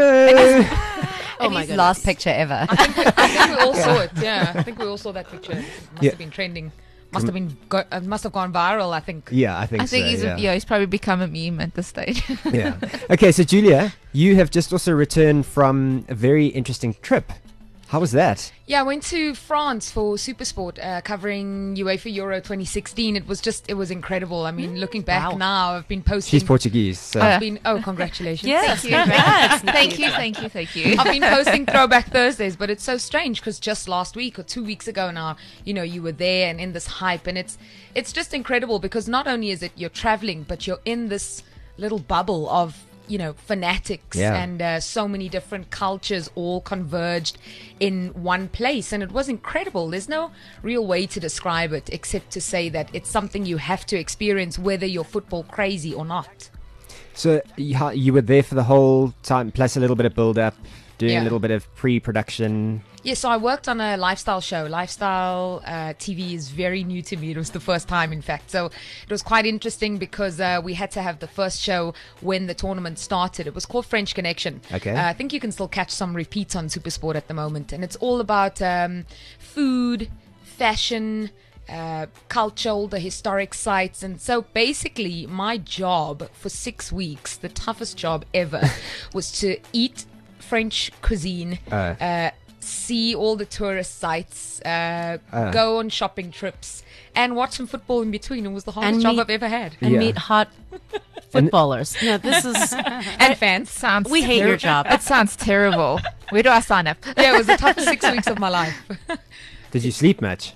oh my His god. last picture ever. I think we all saw it. Yeah, I think we all saw that picture. It must Yeah. have been trending. Must have gone viral. I think. Yeah, I think I think so, he's probably become a meme at this stage. yeah. Okay, so Julia, you have just also returned from a very interesting trip. How was that? Yeah, I went to France for Supersport, covering UEFA Euro 2016. It was incredible. I mean, looking back Wow. now, I've been posting. She's Portuguese, so Congratulations. Yes, Thank you. congrats. Thank you. I've been posting Throwback Thursdays, but it's so strange because just last week or 2 weeks ago now, you were there and in this hype, and it's just incredible because not only is it you're traveling, but you're in this little bubble of fanatics Yeah. and so many different cultures all converged in one place, and it was incredible. There's no real way to describe it except to say that it's something you have to experience whether you're football crazy or not. So you were there for the whole time, plus a little bit of build-up, doing Yeah. a little bit of pre-production. Yeah, so I worked on a lifestyle show. Lifestyle TV is very new to me. It was the first time, in fact. So it was quite interesting because we had to have the first show when the tournament started. It was called French Connection. Okay. I think you can still catch some repeats on Supersport at the moment. And it's all about food, fashion, culture, all the historic sites. And so basically my job for 6 weeks, the toughest job ever, was to eat French cuisine, see all the tourist sites, go on shopping trips, and watch some football in between. It was the hardest job I've ever had. And meet hot footballers. This is and fans. Sounds we hate your job. It sounds terrible. Where do I sign up? Yeah, it was the toughest 6 weeks of my life. Did you sleep much?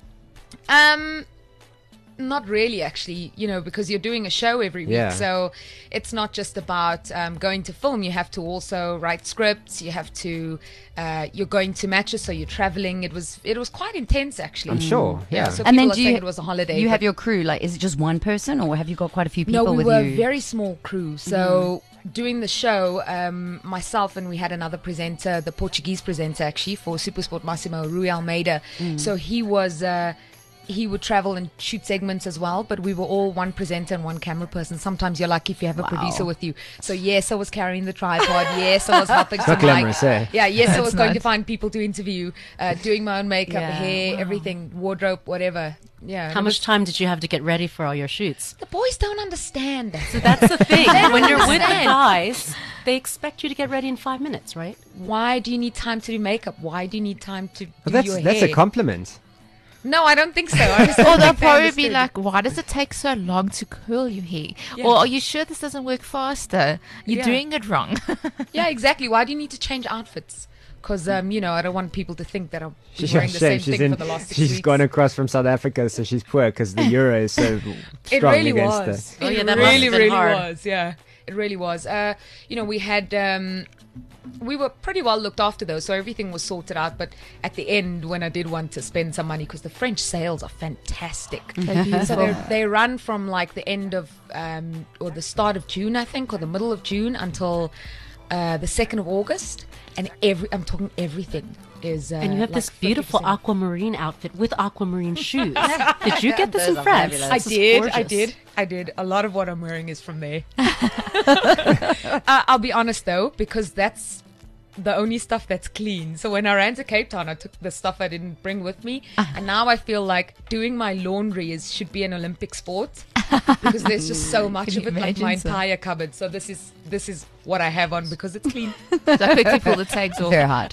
Not really, actually, because you're doing a show every week. Yeah. So it's not just about going to film. You have to also write scripts. You have to, you're going to matches, so you're traveling. It was quite intense, actually. I'm sure. Yeah. So And people then are saying it was a holiday. You have but- your crew. Like, is it just one person, or have you got quite a few people No, we with were you? a very small crew. So doing the show, myself and we had another presenter, the Portuguese presenter actually for Supersport, Massimo Rui Almeida. So he was. He would travel and shoot segments as well, but we were all one presenter and one camera person. Sometimes you're lucky if you have a producer with you. So yes, I was carrying the tripod. Yes, I was helping Not some glamorous, mic. eh? Yeah, yes, I was going to nice. find people to interview, doing my own makeup, Yeah. hair, everything, wardrobe, whatever. Yeah. How much time did you have to get ready for all your shoots? The boys don't understand that. So that's the thing. They don't When you're with the understand. guys, they expect you to get ready in 5 minutes, right? Why do you need time to do makeup? Why do you need time to do Well, your that's hair? a compliment. No, I don't think so. I just don't Or they'll think they probably be understood. like, why does it take so long to curl your hair? Yeah. Or are you sure this doesn't work faster? You're Yeah. doing it wrong. Yeah, exactly. Why do you need to change outfits? Because, I don't want people to think that I'm She's wearing the same she's thing for the last 6 she's weeks. gone across from South Africa, so she's poor because the euro is so It strong really against was. her. Oh, yeah, It that must have really, been really hard. was. Yeah, it really was. We had... we were pretty well looked after though, so everything was sorted out. But at the end, when I did want to spend some money, because the French sales are fantastic, so they run from like the end of or the start of June, I think, or the middle of June until the 2nd of August, and I'm talking everything is. And you have like this beautiful 50%. aquamarine outfit with aquamarine shoes. Did you get this in Those are France? fabulous. I This is did. gorgeous. I did. A lot of what I'm wearing is from there. I'll be honest though, because that's the only stuff that's clean. So when I ran to Cape Town, I took the stuff I didn't bring with me, and now I feel like doing my laundry should be an Olympic sport because there's just so much Can of you it, like my imagine so? entire cupboard. So this is what I have on because it's clean. So quickly pull the tags off. Very hard.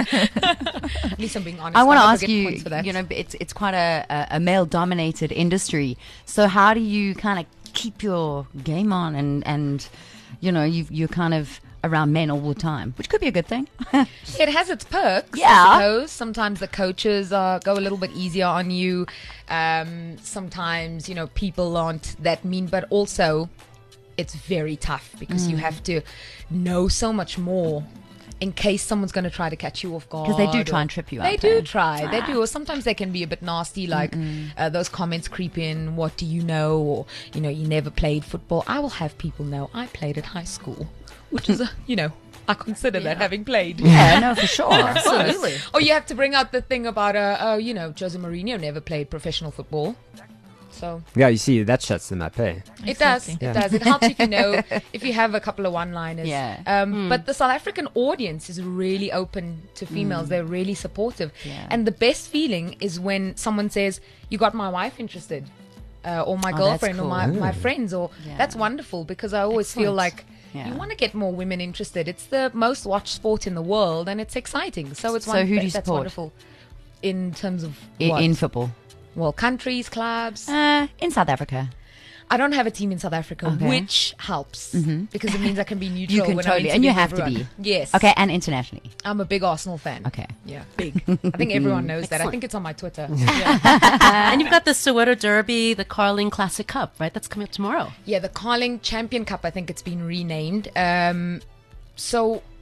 At least I'm being honest. I want to never ask get you, points for that. it's quite a male-dominated industry. So how do you kind of keep your game on and you're kind of around men all the time, which could be a good thing. It has its perks, Yeah. I suppose. Sometimes the coaches go a little bit easier on you. Sometimes, people aren't that mean, but also it's very tough because you have to know so much more in case someone's going to try to catch you off guard. Because they do try or- and trip you up. They do eh? try. They do. Or sometimes they can be a bit nasty, like those comments creep in. What do you know? Or, you never played football. I will have people know I played at high school, which is, I consider that having played. Yeah, no, for sure. Absolutely. Or you have to bring out the thing about, Jose Mourinho never played professional football. So Yeah, you see, that shuts them up, eh? it does. It does. It helps if if you have a couple of one-liners. Yeah. But the South African audience is really open to females. They're really supportive. Yeah. And the best feeling is when someone says, "You got my wife interested," or my Oh, girlfriend, that's or cool. my friends, or Yeah. that's wonderful because I always feel Excellent. like. Yeah. You want to get more women interested. It's the most watched sport in the world, and it's exciting. So it's So who do you that's support? wonderful. In terms of In, what? in football. Well, countries, clubs. In South Africa. I don't have a team in South Africa, Okay. which helps because it means I can be neutral. You can when totally, I'm and you interviewing have to everyone. be. Yes. Okay, and internationally. I'm a big Arsenal fan. Okay. Yeah, big. I think everyone knows that. I Excellent. think it's on my Twitter. And you've got the Soweto Derby, the Carling Classic Cup, right? That's coming up tomorrow. Yeah, the Carling Champion Cup. I think it's been renamed. So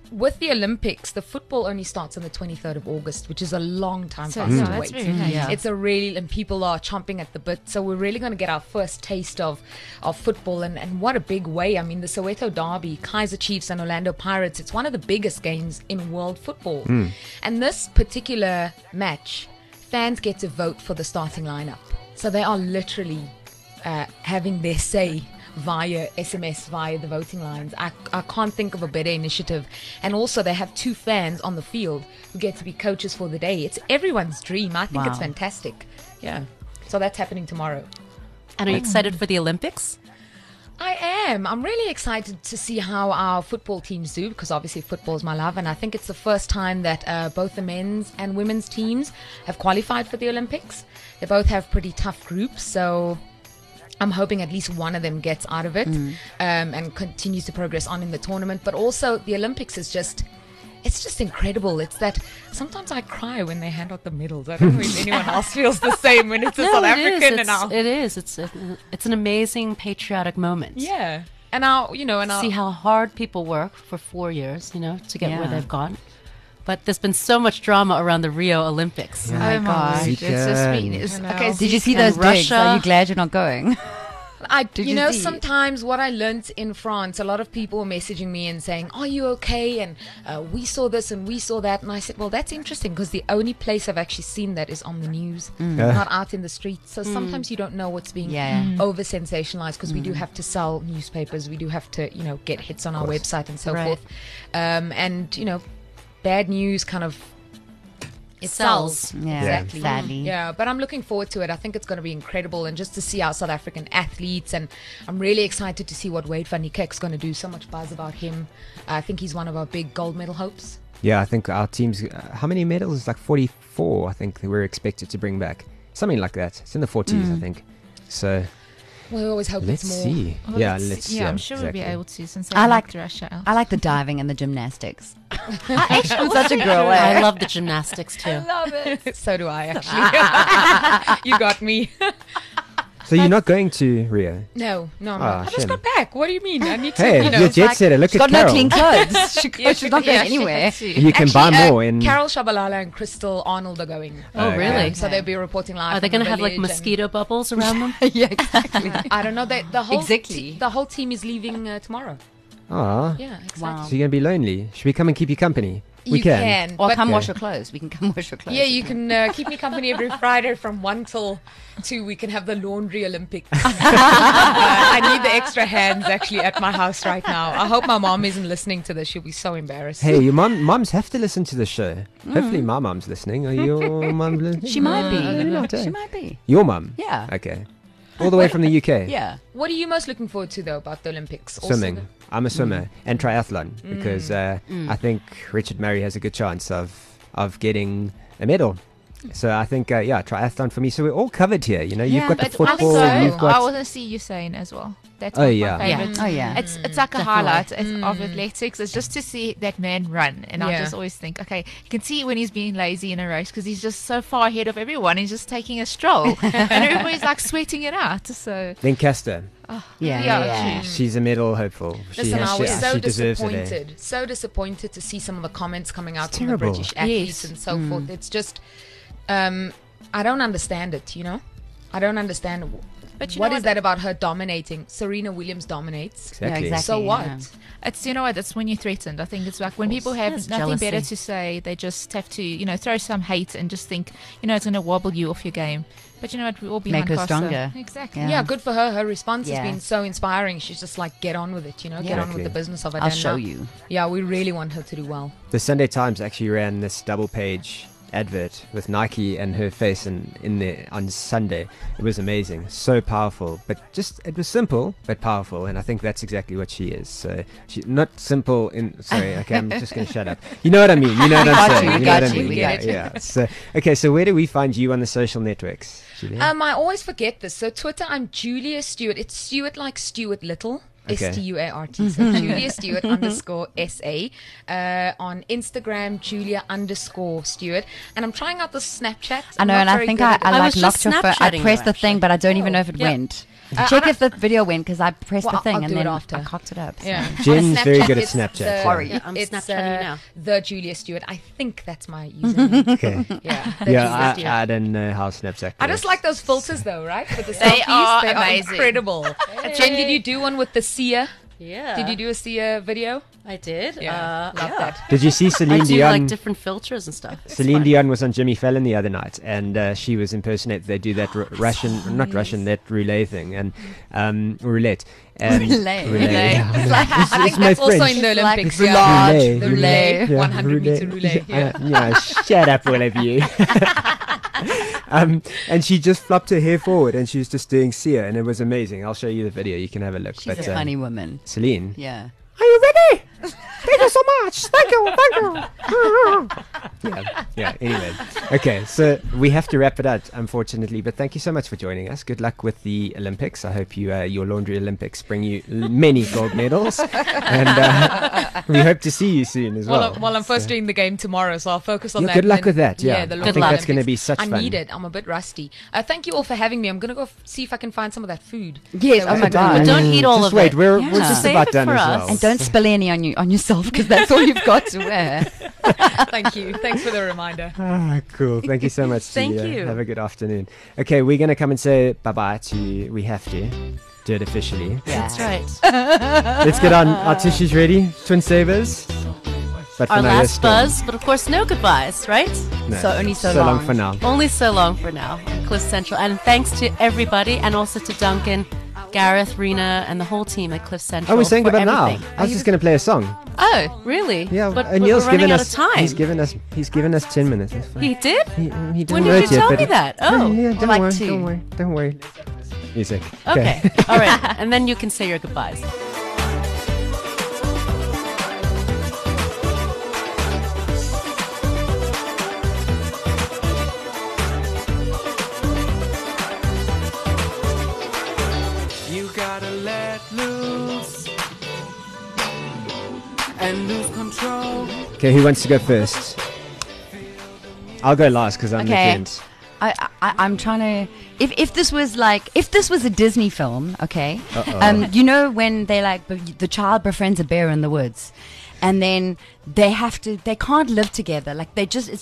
with the Olympics, the football only starts on the 23rd of August, which is a long time for So us no, to that's wait. very nice. Yeah. It's a really, and people are chomping at the bit. So we're really going to get our first taste of football, and what a big way. I mean, the Soweto Derby, Kaizer Chiefs and Orlando Pirates, it's one of the biggest games in world football. And this particular match, fans get to vote for the starting lineup. So they are literally having their say via SMS, via the voting lines. I can't think of a better initiative. And also they have 2 fans on the field who get to be coaches for the day. It's everyone's dream. I think it's Wow. fantastic. Yeah. So that's happening tomorrow. And are you excited for the Olympics? I am. I'm really excited to see how our football teams do, because obviously football is my love, and I think it's the first time that both the men's and women's teams have qualified for the Olympics. They both have pretty tough groups, so I'm hoping at least one of them gets out of it and continues to progress on in the tournament. But also the Olympics is just, it's just incredible. It's that sometimes I cry when they hand out the medals. I don't know if anyone else feels the same when it's a South African. It is. It's an amazing patriotic moment. Yeah. And our, you know, and our, See how hard people work for 4 years, to get where Yeah. they've gone. But there's been so much drama around the Rio Olympics. Oh my gosh. It's just been. It's, I know. okay, Did you see And those digs? Russia. Are you glad you're not going? you you know, see? sometimes what I learnt in France, a lot of people were messaging me and saying, "Are you okay?" And we saw this and we saw that, and I said, "Well, that's interesting because the only place I've actually seen that is on the news, not out in the streets. So sometimes you don't know what's being Yeah. over sensationalized because we do have to sell newspapers, we do have to, get hits on our website and so Right. forth, and bad news kind of." It sells. Yeah, Exactly. sadly. Yeah, but I'm looking forward to it. I think it's going to be incredible, and just to see our South African athletes, and I'm really excited to see what Wade van Niekerk's going to do. So much buzz about him. I think he's one of our big gold medal hopes. Yeah, I think our team's how many medals? Like 44, I think that we're expected to bring back. Something like that. It's in the 40s, I think. So We always hope let's it's more. see. Well, Yeah, let's- let's. I'm sure we'll be exactly. able to, since I I like- like Russia out. I like the diving and the gymnastics. I'm such a girl. I love the gymnastics too. Love it. So do I, actually. You got me. So you're not going to Rio? No, I'm Ah, not. I just shame. got back. What do you mean? I need to, Hey, you're it's jet like- setter. Look She's at got no Carol. clean clothes. She's not going Yeah, she anywhere. had to. You can buy Actually, more in. Carol Shabalala and Crystal Arnold are going. Oh, really? So they'll be reporting live. Are they going to have like mosquito bubbles around them? Yeah, exactly. I don't know. The whole Exactly. the whole team is leaving tomorrow. Ah, Yeah, exactly. Wow. so you're gonna be lonely. Should we come and keep you company? We You can. Or but come Okay. wash your clothes. We can come wash your clothes. yeah, you can keep me company every Friday from 1 till 2. We can have the laundry Olympics. I need the extra hands actually at my house right now. I hope my mom isn't listening to this. She'll be so embarrassed. Hey, your moms have to listen to the show. Hopefully, my mom's listening. Are your mom listening? She might be. Maybe not, eh? She might be. Your mum? Yeah. Okay. All the way from the UK. Yeah. What are you most looking forward to though about the Olympics? Also Swimming. I'm a swimmer and triathlon because I think Richard Murray has a good chance of getting a medal. So I think triathlon for me. So we're all covered here. You know, you've Yeah, got the But football. also, You've I got want to see Usain as well. That's Oh, one of yeah. my Yeah. favorites. Oh, yeah. It's like a Definitely. highlight of athletics. It's just to see that man run, and I Yeah. just always think, okay, you can see when he's being lazy in a race because he's just so far ahead of everyone. He's just taking a stroll, and everybody's like sweating it out. So Lancaster. Yeah. She's a medal hopeful. Listen, I was so she deserves it. eh? disappointed. So disappointed to see some of the comments coming out It's from the terrible. British athletes Yes. and so forth. It's just, I don't understand it. I don't understand. But you What know is what? that about her dominating? Serena Williams dominates. Exactly. exactly. So what? yeah. it's that's when you're threatened. I think it's like when people have Yes, nothing better jealousy. to say, they just have to throw some hate and just think it's going to wobble you off your game. But you know what? We're all behind Make her Costa. stronger. Exactly. Yeah. Yeah, good for her. Her response Yeah. has been so inspiring. She's just like, get on with it, get on with Exactly. the business of it. I'll And, show you. Yeah, we really want her to do well. The Sunday Times actually ran this double page advert with Nike and her face in there on Sunday. It was amazing, so powerful, but it was simple but powerful, and I think that's exactly what she is. So she's not simple in. Sorry, okay, I'm just gonna shut up. You know what I mean? You know what I'm got you, saying? we know got what I you, mean? we Yeah, got you. yeah. So okay, so where do we find you on the social networks, Julia? I always forget this. So Twitter, I'm Julia Stewart. It's Stewart like Stuart Little. Okay. Stuart. So Julia Stewart _SA. On Instagram, Julia _Stewart. And I'm trying out the Snapchat. I know, I'm and not I very think good I at it. I like was just locked your phone. I Snapchatting pressed you, the thing, but I don't even know if it Yeah. went. Check if the video went because I pressed Well, the thing I'll and do it then after. I cocked it up. so. Yeah. Jen's On very Snapchat, good at it's Snapchat, the- yeah. Sorry. Yeah, I'm it's Snapchatting you now. the Julia Stewart. I think that's my username. Okay. yeah. the Yeah, Julia Stewart. I don't know how Snapchat I just works. like those filters though, right? For the They selfies. are They amazing. incredible. Jen, did you do one with the Sia? Yeah. Did you do a Sia video? I did. Love yeah. that. Did you see I Celine do Dion? like different filters and stuff. It's Celine fun. Dion was on Jimmy Fallon the other night, and she was impersonating. They do that not Russian, that roulette thing, and roulette. And Relay. yeah. It's like, It's- I think it's my that's also French. in the It's like Olympics. roulade. yeah. The Relay. relay. 100 meter relay. Yeah, shut up, all of you. And she just flopped her hair forward, and she was just doing Sia, and it was amazing. I'll show you the video. You can have a look. She's a funny woman. Celine. Yeah. Are you ready? Thank you so much. Thank you. Yeah. Anyway, okay. So we have to wrap it up, unfortunately. But thank you so much for joining us. Good luck with the Olympics. I hope your laundry Olympics bring you many gold medals, and we hope to see you soon as well. Well, I'm first doing the game tomorrow, so I'll focus on Yeah, that. good luck and with that, yeah. the I London think that's gonna Olympics. be such I fun. need it. I'm a bit rusty. Thank you all for having me. I'm gonna go see if I can find some of that food. Yes. Oh my God. But don't eat all just of wait, it. we're Yeah. just Save about it done for as us. well. And don't spill any on yourself because that's all you've got to wear. Thank you. Thanks for the reminder. Ah, cool. Thank you so much, Thank Celia. you. Have a good afternoon. Okay, we're going to come and say bye-bye to you. We have to do it officially. That's right. Let's get on. Our tissues ready. Twin Savers. But for Our now, you're last still- buzz, but of course, no goodbyes, right? No, So only so long long. for now. Only so long for now. Cliff Central. And thanks to everybody, and also to Duncan, Gareth, Rena, and the whole team at Cliff Central. Oh, we're saying for goodbye now. everything. I was just going to play a song. Oh, really? Yeah, but Neil's we're running given out us of time. He's given us 10 minutes. It's fine. He did? He didn't When did write you yet, tell but me that? Oh, yeah, don't like worry, two. don't worry. Music. okay. All right. And then you can say your goodbyes. You gotta let loose and lose control. Okay, who wants to go first? I'll go last because I'm the Okay. friend. I'm trying to. If this was a Disney film, okay. Uh-oh. You know when they the child befriends a bear in the woods, and then they can't live together. Like they just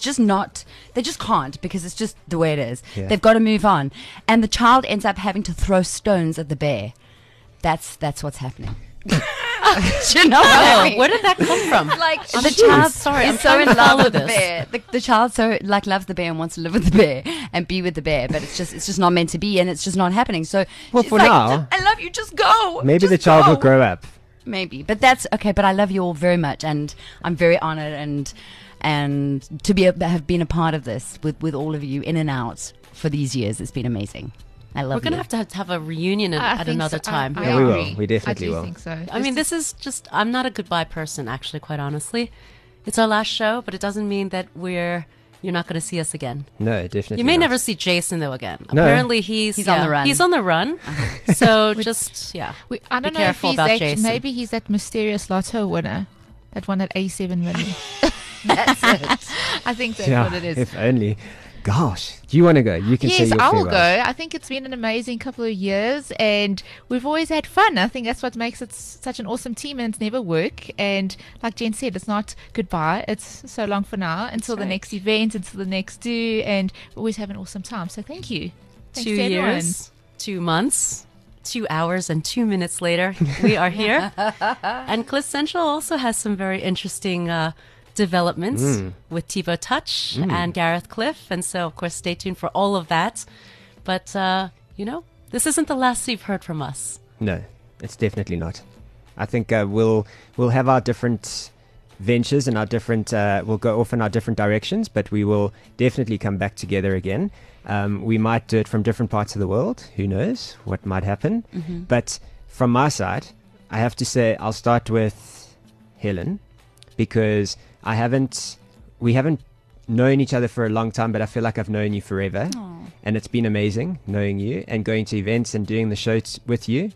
can't because it's just the way it is. Yeah. They've got to move on, and the child ends up having to throw stones at the bear. That's what's happening. You know what I Oh, mean? where did that come from? Like I'm the jeez. child Sorry, I'm is so trying in to love follow with the this. bear. The child so loves the bear and wants to live with the bear and be with the bear, but it's just not meant to be, and it's just not happening. So Well, she's for like, now- I love you. Just go. Maybe the Just child will go." grow up. Maybe, but that's okay. But I love you all very much, and I'm very honored and to have been a part of this with all of you in and out for these years. It's been amazing. I love We're going you. to have a reunion I at think another so. time. I Yeah, we will. agree. We definitely I do will. think so. I mean, this is just, I'm not a goodbye person, actually, quite honestly. It's our last show, but it doesn't mean that you're not going to see us again. No, definitely. You may not. never see Jason, though, again. No. Apparently, he's on the run. He's on the run. So just, I be don't know if careful he's about actually, Jason. maybe he's that mysterious lotto winner that won that A7 million. That's it. I think that's Yeah, what it is. if only. Gosh, do you want to go? You can say Yes, your I will farewells. go. I think it's been an amazing couple of years, and we've always had fun. I think that's what makes it such an awesome team, and it's never work. And like Jen said, it's not goodbye. It's so long for now until the right. next event, until the next do, and we always have an awesome time. So thank you. Thanks 2 to everyone. years, 2 months, 2 hours, and 2 minutes later, we are here. And Cliff Central also has some very interesting developments with TiVo Touch and Gareth Cliff. And so, of course, stay tuned for all of that. But, this isn't the last you've heard from us. No, it's definitely not. I think we'll have our different ventures and our different we'll go off in our different directions, but we will definitely come back together again. We might do it from different parts of the world. Who knows what might happen? But from my side, I have to say I'll start with Helen, because we haven't known each other for a long time, but I feel like I've known you forever. And it's been amazing knowing you and going to events and doing the show with you.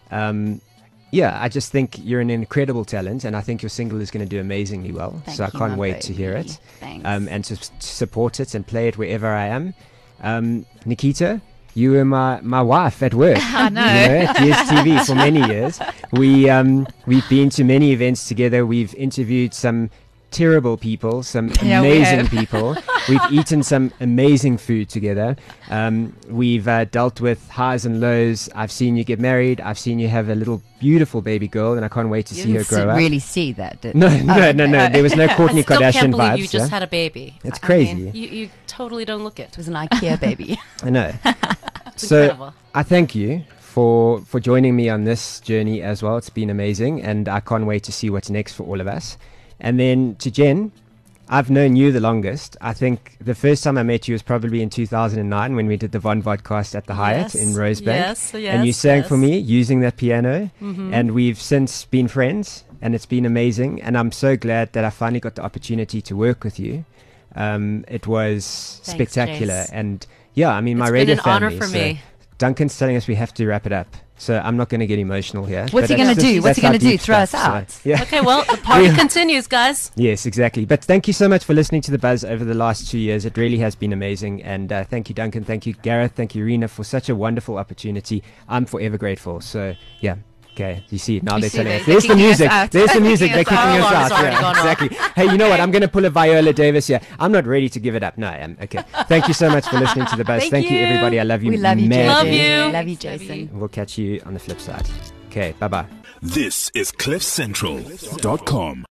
I just think you're an incredible talent, and I think your single is going to do amazingly well. Thank so I you, can't my wait to hear baby. it. Thanks. And to support it and play it wherever I am. Nikita, you were my wife at work. I know. At DSTV for many years. We've been to many events together. We've interviewed some terrible people, some Yeah, we amazing have. people. We've eaten some amazing food together. We've dealt with highs and lows. I've seen you get married. I've seen you have a little beautiful baby girl, and I can't wait to You see her didn't grow up. really see that, did No, you? no. There was no Kourtney I still Kardashian can't believe vibes. you just yeah? had a baby. It's I crazy. mean, you totally don't look it. It was an IKEA baby. I know. It's So incredible. I thank you for joining me on this journey as well. It's been amazing, and I can't wait to see what's next for all of us. And then to Jen, I've known you the longest. I think the first time I met you was probably in 2009 when we did the Von Vodcast at the Hyatt Yes, in Rosebank. yes, And you yes, sang for yes. me using that piano. Mhm. And we've since been friends, and it's been amazing. And I'm so glad that I finally got the opportunity to work with you. It was Thanks, spectacular. Jace. And yeah, I mean, my It's been radio an honor family. for so me. Duncan's telling us we have to wrap it up. So I'm not going to get emotional here. What's but he gonna that's do? just- What's he that's gonna how do? deep Throw us stuff, so, out? yeah. Okay, well, the party Yeah. continues, guys. Yes, exactly. But thank you so much for listening to The Buzz over the last 2 years. It really has been amazing. And thank you, Duncan. Thank you, Gareth. Thank you, Rena, for such a wonderful opportunity. I'm forever grateful. So, yeah. Okay, you see, now You they're see, telling they're us. There's the kicking us music. out. There's the music. They're Kicking kicking us us out. out. Alarm has already Yeah, gone off. exactly. Hey, you know what? I'm going to pull a Viola Davis here. I'm not ready to give it up. No, I am. Okay. Thank you so much for listening to The Buzz. Thank Thank you, you. everybody. I love you. We love you, madly. Love Jason. you. Love you, Thanks, Jason. We'll catch you on the flip side. Okay, bye-bye. This is CliffCentral.com.